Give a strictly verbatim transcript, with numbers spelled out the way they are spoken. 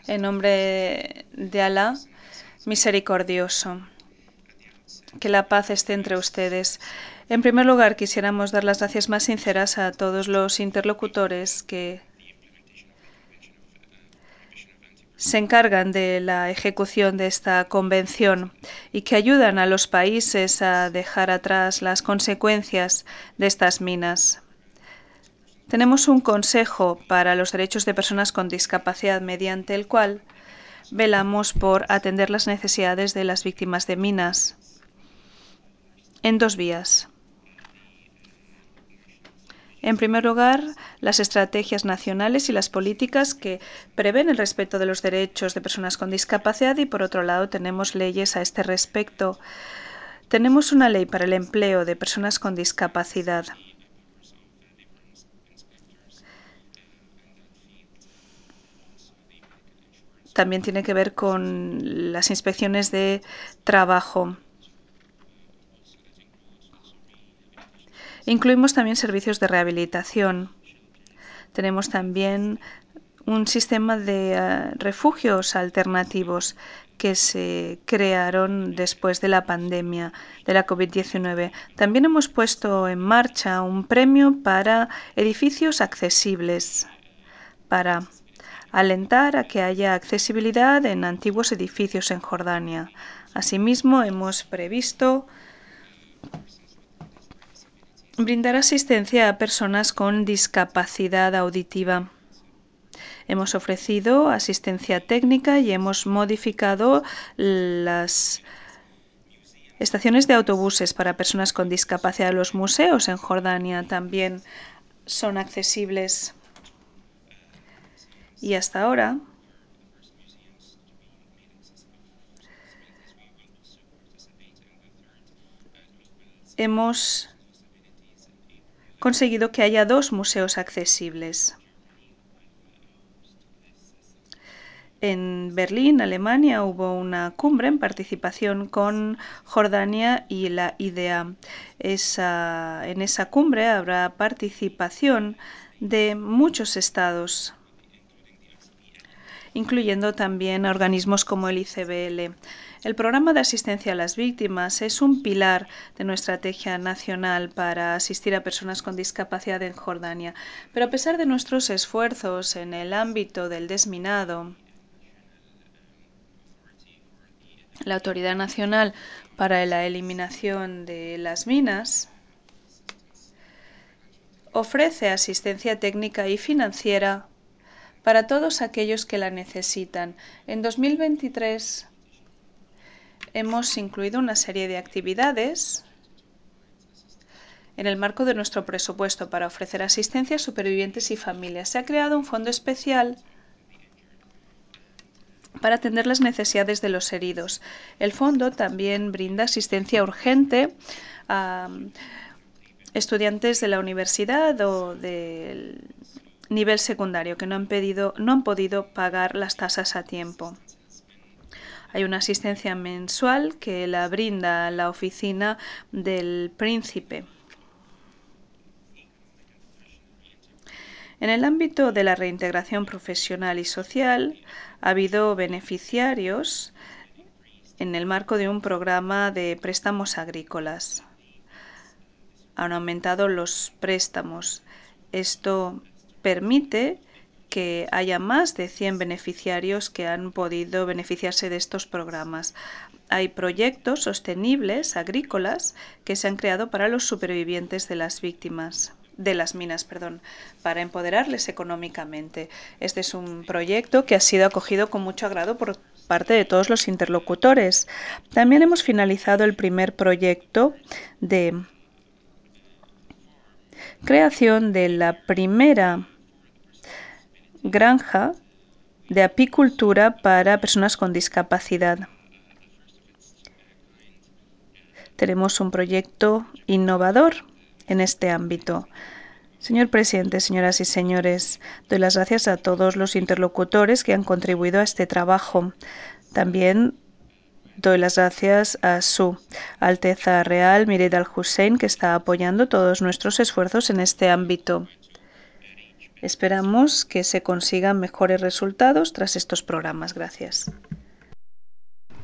En nombre de Alá, misericordioso. Que la paz esté entre ustedes. En primer lugar, quisiéramos dar las gracias más sinceras a todos los interlocutores que se encargan de la ejecución de esta convención y que ayudan a los países a dejar atrás las consecuencias de estas minas. Tenemos un Consejo para los Derechos de Personas con Discapacidad mediante el cual velamos por atender las necesidades de las víctimas de minas en dos vías. En primer lugar, las estrategias nacionales y las políticas que prevén el respeto de los derechos de personas con discapacidad y, por otro lado, tenemos leyes a este respecto. Tenemos una ley para el empleo de personas con discapacidad. También tiene que ver con las inspecciones de trabajo. Incluimos también servicios de rehabilitación. Tenemos también un sistema de uh, refugios alternativos que se crearon después de la pandemia de la COVID diecinueve. También hemos puesto en marcha un premio para edificios accesibles, para alentar a que haya accesibilidad en antiguos edificios en Jordania. Asimismo, hemos previsto brindar asistencia a personas con discapacidad auditiva. Hemos ofrecido asistencia técnica y hemos modificado las estaciones de autobuses para personas con discapacidad. Los museos en Jordania también son accesibles. Y hasta ahora hemos conseguido que haya dos museos accesibles. En Berlín, Alemania, hubo una cumbre en participación con Jordania y la I D A. Esa, en esa cumbre habrá participación de muchos estados, incluyendo también organismos como el I C B L. El programa de asistencia a las víctimas es un pilar de nuestra estrategia nacional para asistir a personas con discapacidad en Jordania. Pero a pesar de nuestros esfuerzos en el ámbito del desminado, la Autoridad Nacional para la Eliminación de las Minas ofrece asistencia técnica y financiera para todos aquellos que la necesitan. En dos mil veintitrés hemos incluido una serie de actividades en el marco de nuestro presupuesto para ofrecer asistencia a supervivientes y familias. Se ha creado un fondo especial para atender las necesidades de los heridos. El fondo también brinda asistencia urgente a estudiantes de la universidad o del nivel secundario que no han, pedido, no han podido pagar las tasas a tiempo. Hay una asistencia mensual que la brinda la oficina del Príncipe. En el ámbito de la reintegración profesional y social, ha habido beneficiarios en el marco de un programa de préstamos agrícolas. Han aumentado los préstamos. Esto permite que haya más de cien beneficiarios que han podido beneficiarse de estos programas. Hay proyectos sostenibles agrícolas que se han creado para los supervivientes de las víctimas de las minas, perdón, para empoderarles económicamente. Este es un proyecto que ha sido acogido con mucho agrado por parte de todos los interlocutores. También hemos finalizado el primer proyecto de creación de la primera granja de apicultura para personas con discapacidad. Tenemos un proyecto innovador en este ámbito. Señor presidente, señoras y señores, doy las gracias a todos los interlocutores que han contribuido a este trabajo. También doy las gracias a Su Alteza Real Mirad al-Hussein, que está apoyando todos nuestros esfuerzos en este ámbito. Esperamos que se consigan mejores resultados tras estos programas. Gracias.